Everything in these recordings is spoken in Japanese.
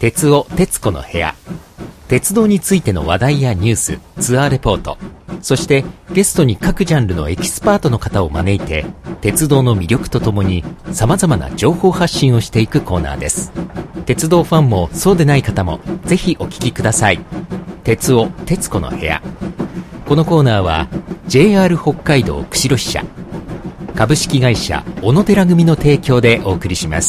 鉄尾徹子の部屋。鉄道についての話題やニュース、ツアーレポート、そしてゲストに各ジャンルのエキスパートの方を招いて、鉄道の魅力とともに様々な情報発信をしていくコーナーです。鉄道ファンもそうでない方もぜひお聞きください。鉄尾徹子の部屋。このコーナーは JR 北海道釧路支社、株式会社小野寺組の提供でお送りします。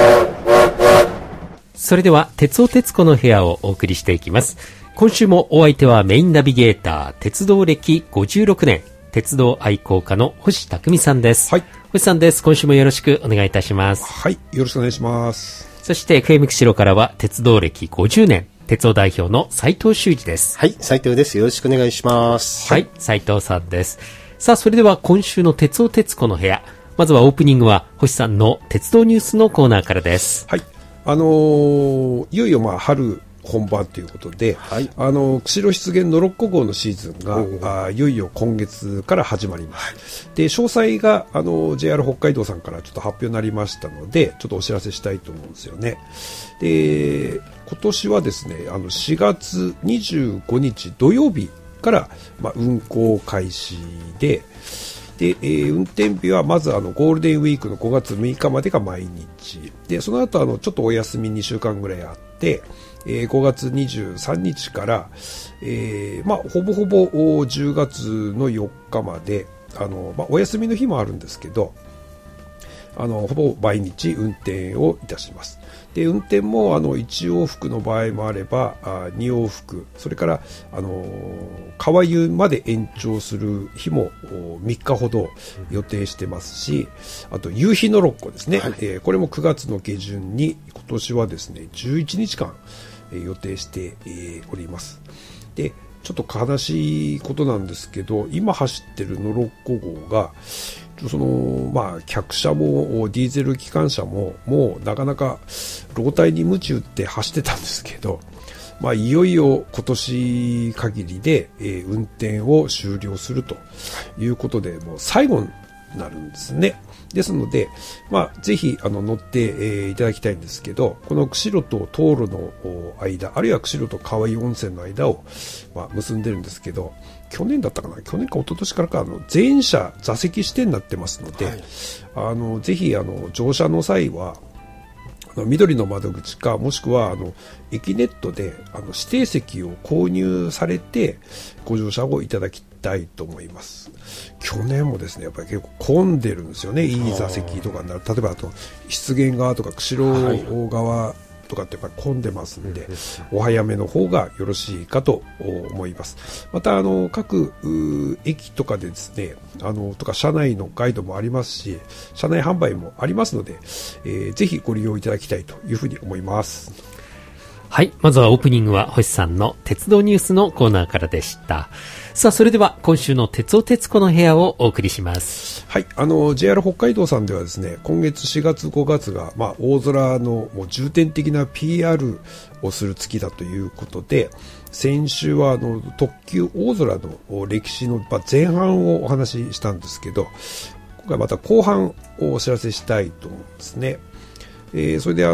それでは鉄尾徹子の部屋をお送りしていきます。今週もお相手はメインナビゲーター、鉄道歴56年鉄道愛好家の星匠さんです。 はい、 星さんです。今週もよろしくお願いいたします。 はい、よろしくお願いします。 そして FM 釧路からは鉄道歴50年鉄道代表の斉藤修二です。 はい、斉藤です。よろしくお願いします。 はい、斉藤さんです。さあ、それでは今週の鉄尾徹子の部屋、まずはオープニングは星さんの鉄道ニュースのコーナーからです。 はい、いよいよ春本番ということで、はい、釧路湿原ノロッコ号のシーズンがいよいよ今月から始まります。はい、で詳細がJR 北海道さんからちょっと発表になりましたので、ちょっとお知らせしたいと思うんですよね。で今年はですね、4月25日土曜日から、運行開始で、運転日はまずゴールデンウィークの5月6日までが毎日で、その後ちょっとお休み2週間ぐらいあって、5月23日から、ほぼほぼ10月の4日までお休みの日もあるんですけど、ほぼ毎日運転をいたします。で運転も1往復の場合もあれば2往復、それから川湯まで延長する日も3日ほど予定してますし、あと夕日ノロッコですね、はい、これも9月の下旬に今年はですね11日間予定しております。でちょっと悲しいことなんですけど、今走ってるノロッコ号が客車もディーゼル機関車ももうなかなか老体に鞭打って走ってたんですけど、いよいよ今年限りで、運転を終了するということで、もう最後になるんですね。ですので、ぜひ乗って、いただきたいんですけど、この釧路と東路の間、あるいは釧路と川湯温泉の間を、結んでるんですけど、去年だったかな、去年か一昨年からか全車座席指定になってますので、はい、ぜひ乗車の際は緑の窓口か、もしくはエキネットで指定席を購入されてご乗車をいただきたいと思います。去年もですね、やっぱり結構混んでるんですよね。いい座席とかになる、例えば湿原側とか釧路側とかってやっぱり混んでますんで、お早めの方がよろしいかと思います。また各駅とかでですね、とか車内のガイドもありますし、車内販売もありますので、ぜひご利用いただきたいというふうに思います。 はい、まずはオープニングは星さんの鉄道ニュースのコーナーからでした。さあ、それでは今週の鉄尾徹子の部屋をお送りします。 はい、JR 北海道さんではですね、今月4月5月が、大空のもう重点的な PR をする月だということで、先週は特急大空の歴史の前半をお話ししたんですけど、今回また後半をお知らせしたいと思うんですね。それで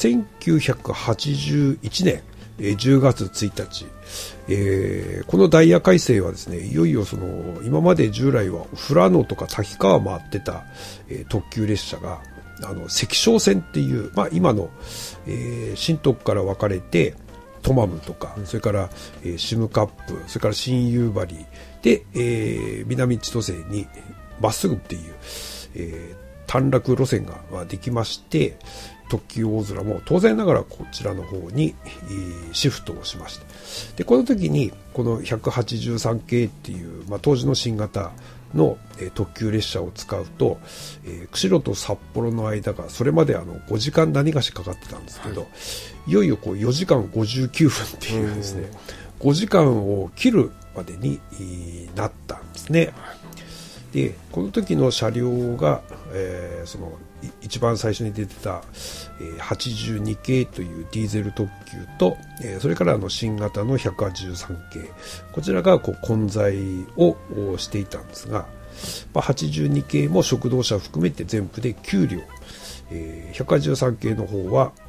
1981年10月1日、このダイヤ改正はですね、いよいよ今まで従来は富良野とか滝川回ってた、特急列車が関商線っていう、今の、新徳から分かれてトマムとか、それから、シムカップ、それから新夕張で、南千歳にまっすぐっていう、短絡路線ができまして、特急大空も当然ながらこちらの方にシフトをしました。でこの時にこの183系っていう、当時の新型の特急列車を使うと、釧路と札幌の間がそれまで5時間何がしかかってたんですけど、いよいよ4時間59分っていうですね、5時間を切るまでになったんですね。でこの時の車両が、一番最初に出てた、82系というディーゼル特急と、それから新型の183系、こちらが混在をしていたんですが、82系も食堂車含めて全部で9両、183系の方は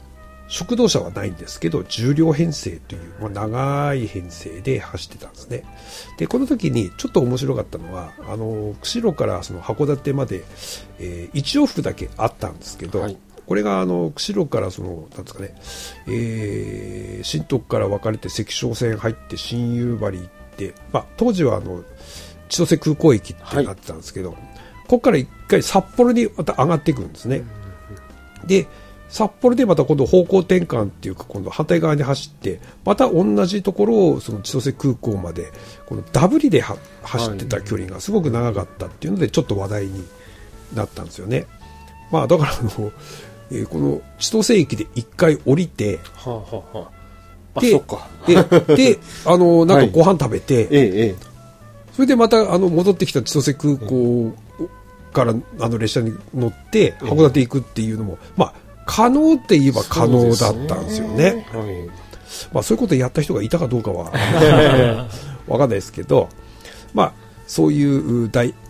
食堂車はないんですけど10両編成という、長い編成で走ってたんですね。でこの時にちょっと面白かったのは釧路からその函館まで、1往復だけあったんですけど、はい、これが釧路からそのなんですかね、新徳から分かれて関商線入って新夕張行って、当時は千歳空港駅ってなってたんですけど、はい、ここから一回札幌にまた上がっていくんですね。で札幌でまた今度方向転換っていうか今度反対側に走ってまた同じところをその千歳空港までこのダブリで走ってた距離がすごく長かったっていうのでちょっと話題になったんですよね。だからこの千歳駅で一回降りて、でなんかご飯食べて、それでまた戻ってきた千歳空港から列車に乗って函館行くっていうのも可能って言えば可能だったんですよね。そういうことをやった人がいたかどうかは分かんないですけど、そういう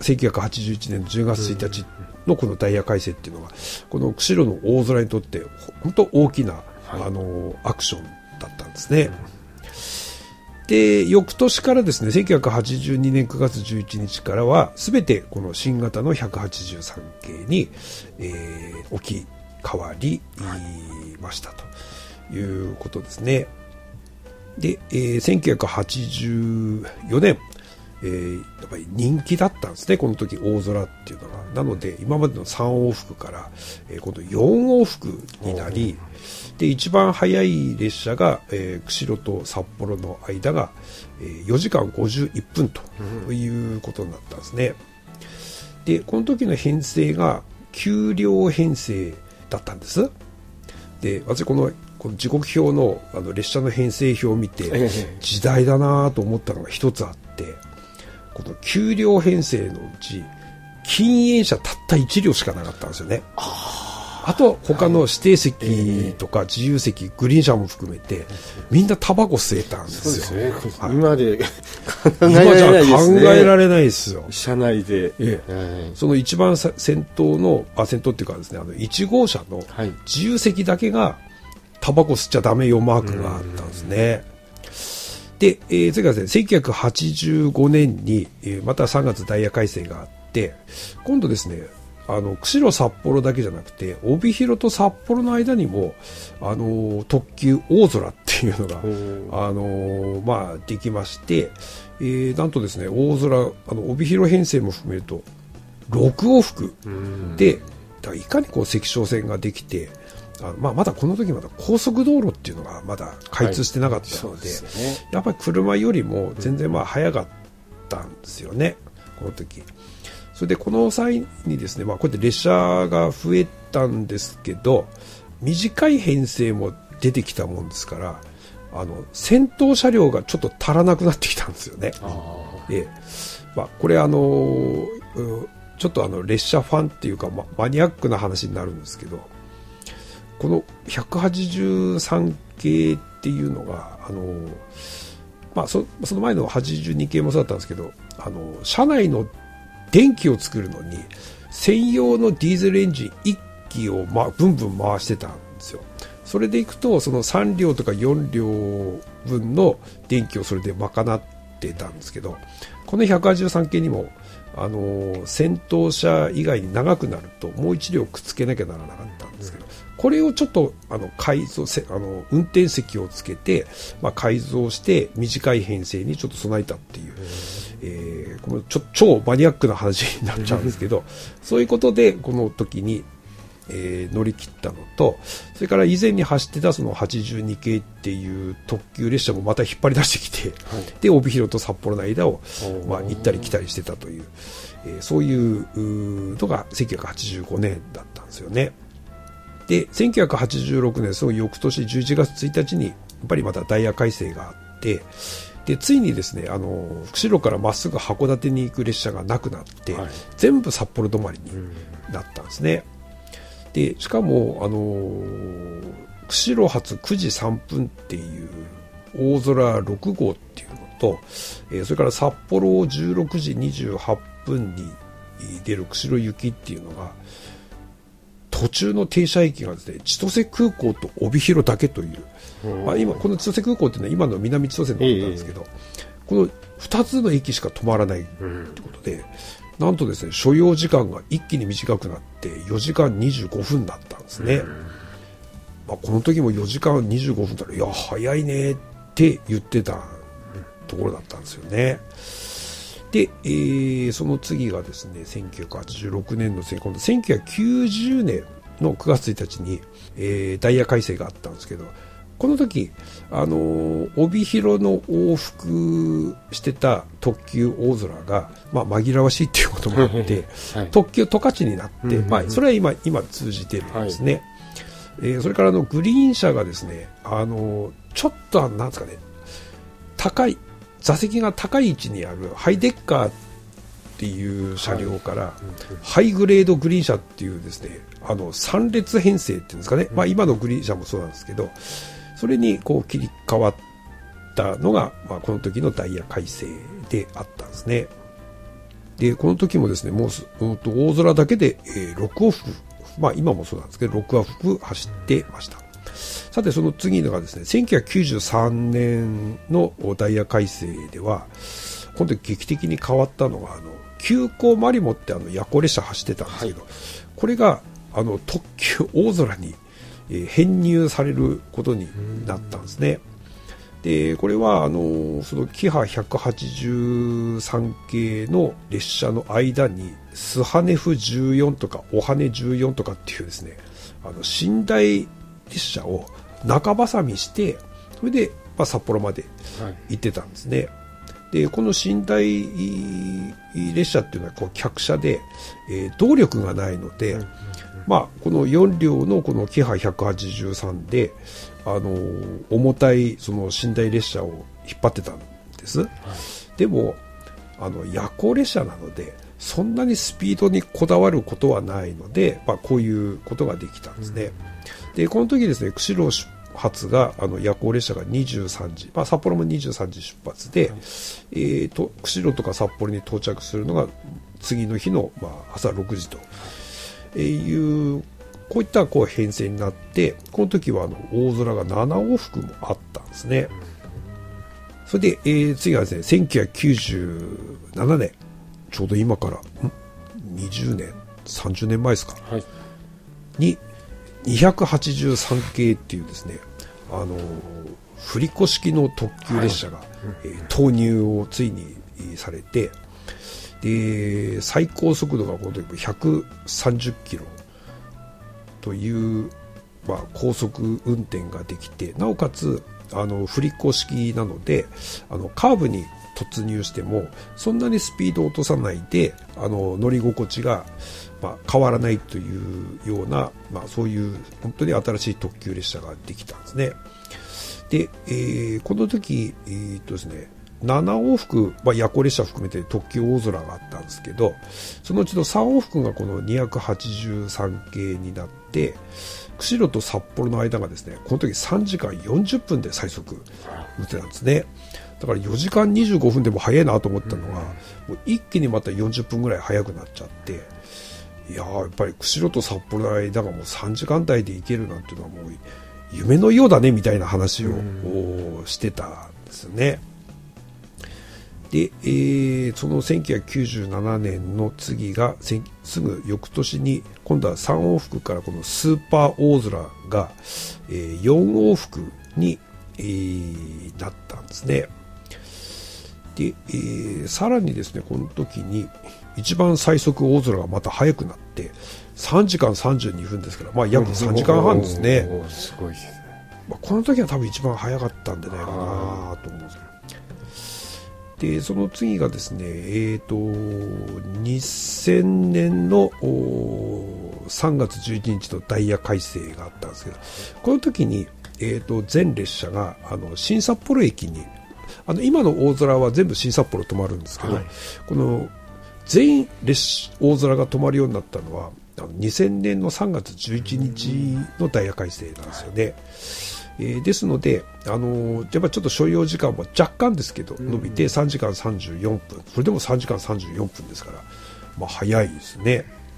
1981年の10月1日のこのダイヤ改正っていうのがこの釧路の大空にとって本当大きな、アクションだったんですね。で翌年からですね1982年9月11日からは全てこの新型の183系に、置き変わりましたということですね。で、1984年、やっぱり人気だったんですねこの時大空っていうのが。なので今までの3往復から、今度4往復になり、で一番早い列車が、釧路と札幌の間が、4時間51分ということになったんですね。でこの時の編成が9両編成だったんです。で私この時刻表の列車の編成表を見て時代だなと思ったのが一つあって、この9両編成のうち禁煙車たった1両しかなかったんですよね。あと他の指定席とか自由席、グリーン車も含めてみんなタバコ吸えたんですよ。 今で考えられないですよ。 車内で、 その一番先頭の先頭っていうかですね1号車の自由席だけがタバコ吸っちゃダメよマークがあったんですね。で、それからですね1985年に、また3月ダイヤ改正があって今度ですね釧路札幌だけじゃなくて帯広と札幌の間にも特急大空っていうのができまして、なんとですね大空帯広編成も含めると6往復でいかにこう関商線ができてまだこの時まだ高速道路っていうのがまだ開通してなかったので、やっぱり車よりも全然早かったんですよねこの時。それでこの際にですね、こうやって列車が増えたんですけど短い編成も出てきたもんですから先頭車両がちょっと足らなくなってきたんですよね。これちょっと列車ファンっていうか、マニアックな話になるんですけどこの183系っていうのがその前の82系もそうだったんですけど車内の電気を作るのに専用のディーゼルエンジン1機をブンブン回してたんですよ。それでいくとその3両とか4両分の電気をそれで賄ってたんですけどこの183系にも先頭車以外に長くなるともう1両くっつけなきゃならなかったんですけどこれをちょっと改造運転席をつけて、改造して短い編成にちょっと備えたっていう、この超マニアックな話になっちゃうんですけどそういうことでこの時に、乗り切ったのとそれから以前に走ってたその82系っていう特急列車もまた引っ張り出してきて、で帯広と札幌の間を、行ったり来たりしてたという、そういうのが1985年だったんですよね。で1986年その翌年11月1日にやっぱりまたダイヤ改正があってでついにですね釧路からまっすぐ函館に行く列車がなくなって、全部札幌止まりになったんですね。でしかも釧路発9時3分っていう大空6号っていうのと、それから札幌16時28分に出る釧路行きっていうのが途中の停車駅がですね、千歳空港と帯広だけという、今この千歳空港っていうのは今の南千歳のことなんですけど、この2つの駅しか止まらないということで、なんとですね、所要時間が一気に短くなって4時間25分だったんですね。この時も4時間25分だら、いや早いねって言ってたところだったんですよね。で、その次がですね、1986年の今度1990年の9月1日に、ダイヤ改正があったんですけど、この時帯広の往復してた特急大空が、紛らわしいっていうこともあって、特急十勝になって、それは今通じてるんですね。それからグリーン車がですね、ちょっとなんですかね、座席が高い位置にあるハイデッカーっていう車両から、ハイグレードグリーン車っていうですね、3列編成っていうんですかね、今のグリーン車もそうなんですけど、それにこう切り替わったのが、この時のダイヤ改正であったんですね。でこの時もですね、もう大空だけで、6往復、今もそうなんですけど6往復走ってました。さてその次のがですね、1993年のダイヤ改正では今度劇的に変わったのが、急行マリモって夜行列車走ってたんですけど、これが特急大空に編入されることになったんですね。でこれはそのキハ183系の列車の間にスハネフ14とかオハネ14とかっていうですね、寝台列車を中挟みして、それで、札幌まで行ってたんですね。でこの寝台列車っていうのはこう客車で、動力がないので、この4両のこのキハ183で重たいその寝台列車を引っ張ってたんです、でも夜行列車なのでそんなにスピードにこだわることはないので、こういうことができたんですね。でこの時ですね、釧路出発が夜行列車が23時、札幌も23時出発で、釧路とか札幌に到着するのが次の日の、朝6時というこういった編成になって、この時は大空が7往復もあったんですね。それで、次はですね、1997年、ちょうど今から20年30年前ですか、に283系っていうですね、振り子式の特急列車が、投入をついにされて、で最高速度がこの時130キロという、高速運転ができて、なおかつ振り子式なのでカーブに突入してもそんなにスピードを落とさないで乗り心地が、変わらないというような、そういう本当に新しい特急列車ができたんですね。で、この時、ですね、7往復、夜行列車含めて特急大空があったんですけど、そのうちの3往復がこの283系になって、釧路と札幌の間がですね、この時3時間40分で最速運転なんですね。だから4時間25分でも早いなと思ったのが、もう一気にまた40分ぐらい早くなっちゃって、やっぱり釧路と札幌の間がもう3時間台で行けるなんていうのはもう夢のようだねみたいな話をしてたんですね。で、その1997年の次がすぐ翌年に今度は3往復からこのスーパー大空が、4往復に、なったんですね。で、さらにですね、この時に一番最速大空がまた速くなって3時間32分ですから、約3時間半ですね。 すごいですね。 この時は多分一番早かったんじゃないかなと思うんですけど。でその次がですね、2000年の3月11日のダイヤ改正があったんですけど、この時に、全列車が新札幌駅に今の大空は全部新札幌止まるんですけど、この全大空が止まるようになったのは2000年の3月11日のダイヤ改正なんですよね。ですのでやっぱちょっと所要時間も若干ですけど伸びて3時間34分、それでも3時間34分ですから、早いですね。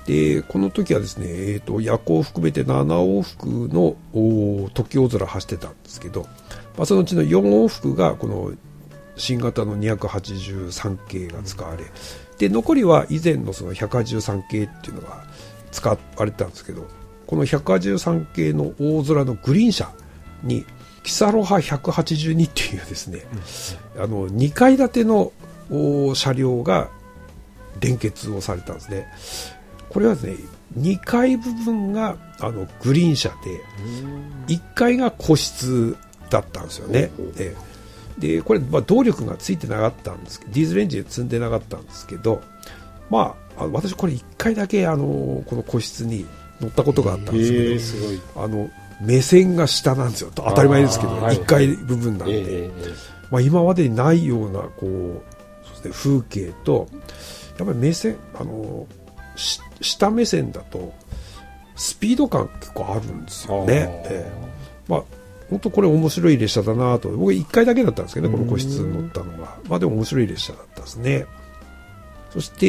でこの時はですね、夜行を含めて7往復の特急大空走ってたんですけど、そのうちの4往復がこの新型の283系が使われ、で残りは以前のその183系っていうのが使われてたんですけど、この183系の大空のグリーン車にキサロハ182っていうですね、2階建ての車両が連結をされたんですね。これはですね、2階部分がグリーン車で1階が個室だったんですよね。でこれ、動力がついてなかったんですけど、ディーゼルエンジン積んでなかったんですけど、私これ1回だけこの個室に乗ったことがあったんですけど、 すごい目線が下なんですよ。当たり前ですけど1階部分なんで、今までにないようなそうですね、風景と、やっぱり目線下目線だとスピード感結構あるんですよね。本当これ面白い列車だなと。僕1回だけだったんですけどね、この個室に乗ったのが。でも面白い列車だったですね。そして、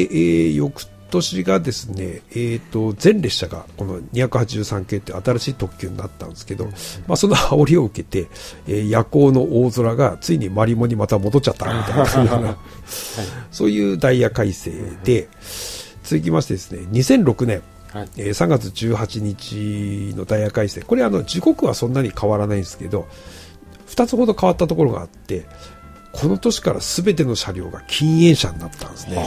翌年がですね、全列車がこの283系って新しい特急になったんですけど、その煽りを受けて、夜行の大空がついにマリモにまた戻っちゃったみたいなそういうダイヤ改正で、続きましてですね、2006年3月18日のダイヤ改正、これ時刻はそんなに変わらないんですけど、2つほど変わったところがあって、この年から全ての車両が禁煙車になったんですね。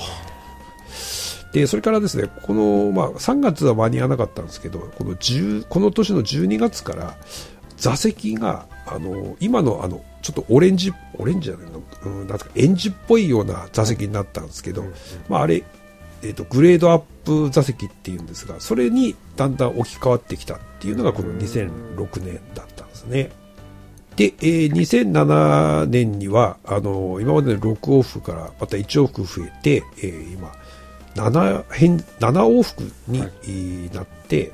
でそれからですね、この、3月は間に合わなかったんですけど、この年の12月から座席が今のちょっとオレンジじゃないの、なんですか、エンジっぽいような座席になったんですけど、あれグレードアップ座席っていうんですが、それにだんだん置き換わってきたっていうのがこの2006年だったんですね。で、2007年には今までの6往復からまた1往復増えて、今7往復になって、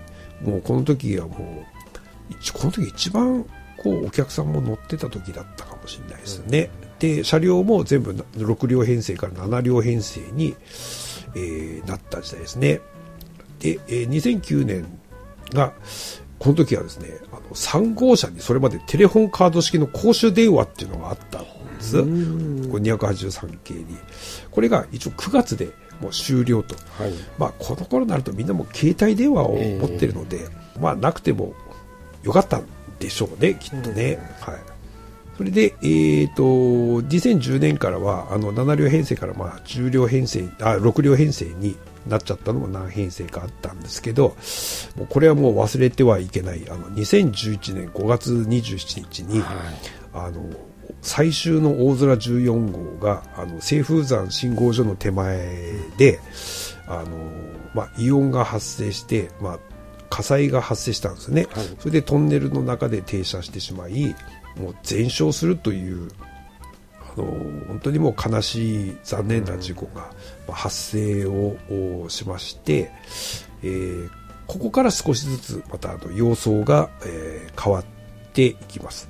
もうこの時はこの時一番お客さんも乗ってた時だったかもしれないですね。で車両も全部6両編成から7両編成になった時代ですね。で、2009年がこの時はですね、3号車にそれまでテレホンカード式の公衆電話っていうのがあったんです。これ283系に。これが一応9月でもう終了と。この頃になるとみんなも携帯電話を持ってるので、なくてもよかったんでしょうね、きっとね。それで、2010年からは7両編成から10両編成6両編成になっちゃったのも何編成かあったんですけど、もうこれはもう忘れてはいけない2011年5月27日に、最終の大空14号が清風山信号所の手前で異音が発生して、火災が発生したんですね。それでトンネルの中で停車してしまい、もう全焼するという本当にもう悲しい残念な事故が発生をしまして、ここから少しずつまた様相が変わっていきます。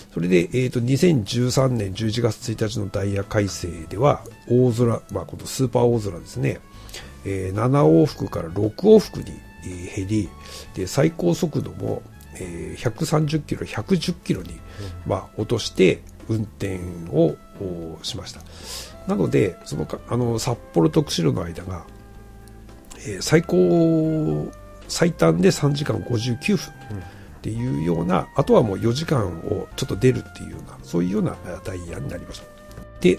それで、2013年11月1日のダイヤ改正では大空、このスーパー大空ですね、7往復から6往復に減り、で最高速度も130キロ110キロに落として運転をしました。なので札幌と釧路の間が、最短で3時間59分っていうような、あとはもう4時間をちょっと出るっていうような、そういうようなダイヤになりました。で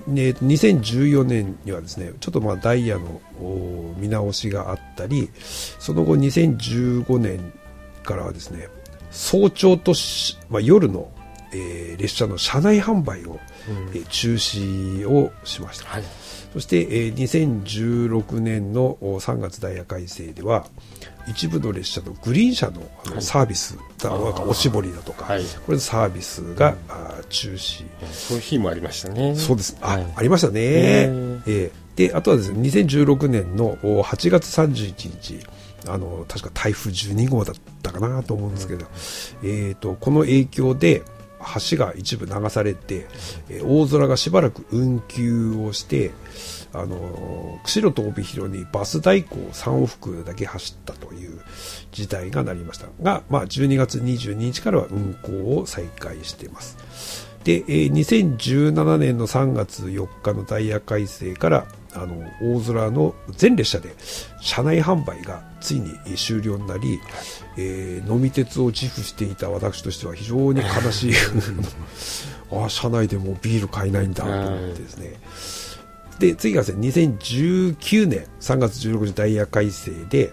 2014年にはですね、ちょっとダイヤの見直しがあったり、その後2015年からはですね、早朝と夜の、列車の車内販売を、中止をしました。そして、2016年の3月ダイヤ改正では一部の列車のグリーン車のサービス、おしぼりだとか、これのサービスが、中止。 そういう日もありましたね。 そうです。ありましたね。であとはですね、2016年の8月31日確か台風12号だったかなと思うんですけど、この影響で橋が一部流されて、大空がしばらく運休をして、釧路と帯広にバス代行3往復だけ走ったという事態がなりましたが、12月22日からは運行を再開しています。で、2017年の3月4日のダイヤ改正から大空の全列車で車内販売がついに終了になり、飲み鉄を自負していた私としては非常に悲しい車内でもうビール買えないんだと思ってですね。で、次がですね、2019年3月16日ダイヤ改正で、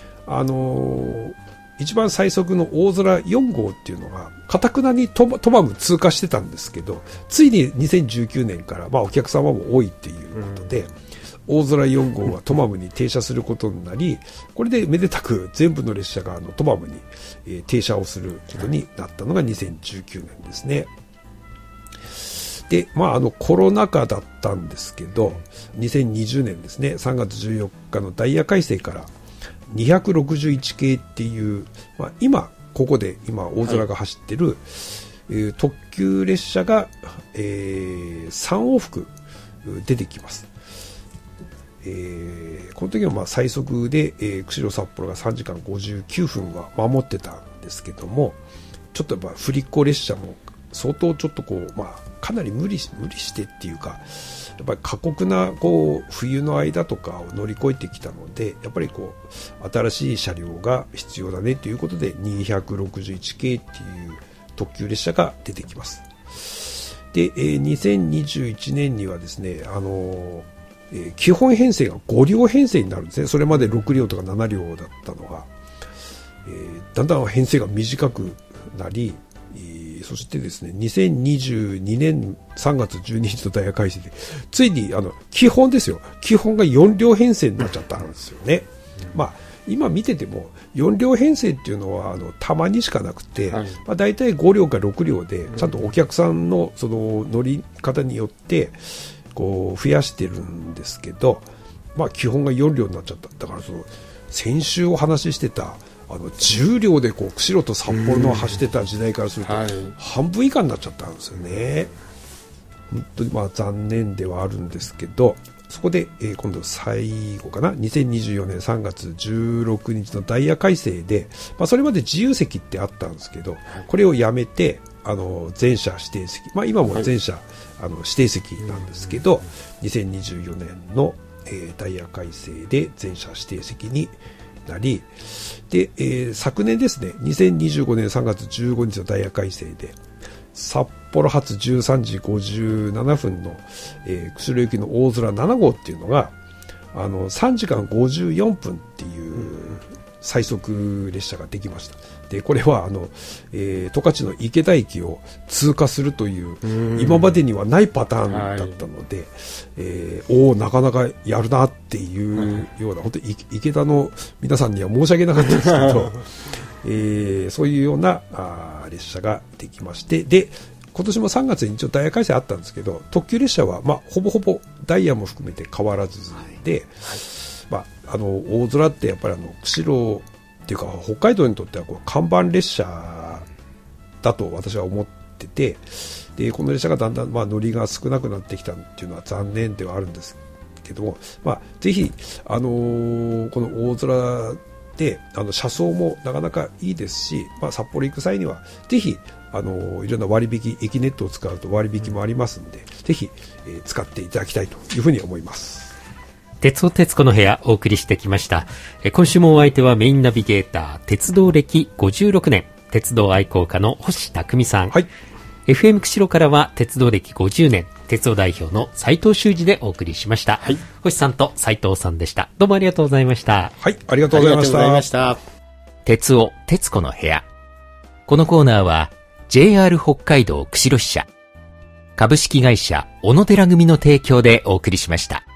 一番最速の大空4号っていうのが堅くなにトマム通過してたんですけど、ついに2019年から、お客様も多いっていうことで、大空4号はトマムに停車することになり、これでめでたく全部の列車がトマムに、停車をすることになったのが2019年ですね。で、コロナ禍だったんですけど、2020年ですね、3月14日のダイヤ改正から261系っていう、今大空が走ってる、特急列車が、3往復出てきます。この時は最速で、釧路札幌が3時間59分は守ってたんですけども、ちょっと振り子列車も相当ちょっとかなり無理してっていうか、やっぱり過酷な冬の間とかを乗り越えてきたので、やっぱり新しい車両が必要だねということで261系っていう特急列車が出てきます。で、2021年にはですね、基本編成が5両編成になるんですね。それまで6両とか7両だったのが、だんだん編成が短くなり、そしてですね、2022年3月12日のダイヤ改正で、ついに基本ですよ。基本が4両編成になっちゃったんですよね。今見てても4両編成っていうのはたまにしかなくて、だいたい5両か6両でちゃんとお客さんのその乗り方によって増やしてるんですけど、基本が4両になっちゃった。だから先週お話ししてた10両で釧路と札幌の走ってた時代からすると半分以下になっちゃったんですよね。本当に残念ではあるんですけど、そこで、今度最後かな、2024年3月16日のダイヤ改正で、それまで自由席ってあったんですけど、これをやめて全車指定席、今も全車、指定席なんですけど、2024年の、ダイヤ改正で全車指定席になり、で、昨年ですね、2025年3月15日のダイヤ改正で札幌発13時57分の、釧路行きの大空7号っていうのが3時間54分っていう最速列車ができました。で、これは十勝の池田駅を通過するという今までにはないパターンだったので、なかなかやるなっていうような、本当に池田の皆さんには申し訳なかったんですけど、そういうような列車ができまして、で今年も3月に一応ダイヤ改正あったんですけど、特急列車はほぼほぼダイヤも含めて変わらずで、大空ってやっぱり釧路っていうか北海道にとっては看板列車だと私は思ってて、でこの列車がだんだん乗りが少なくなってきたっていうのは残念ではあるんですけども、ぜひこの大空で車窓もなかなかいいですし、札幌行く際にはぜひいろんな割引、駅ネットを使うと割引もありますので、ぜひ、使っていただきたいというふうに思います。 鉄尾鉄子の部屋お送りしてきました。今週もお相手はメインナビゲーター、鉄道歴56年鉄道愛好家の星匠さん、FM 釧路からは鉄道歴50年鉄道代表の斉藤修二でお送りしました。星さんと斉藤さんでした。どうもありがとうございました。 ありがとうございました。 鉄尾鉄子の部屋、このコーナーは JR 北海道釧路支社株式会社小野寺組の提供でお送りしました。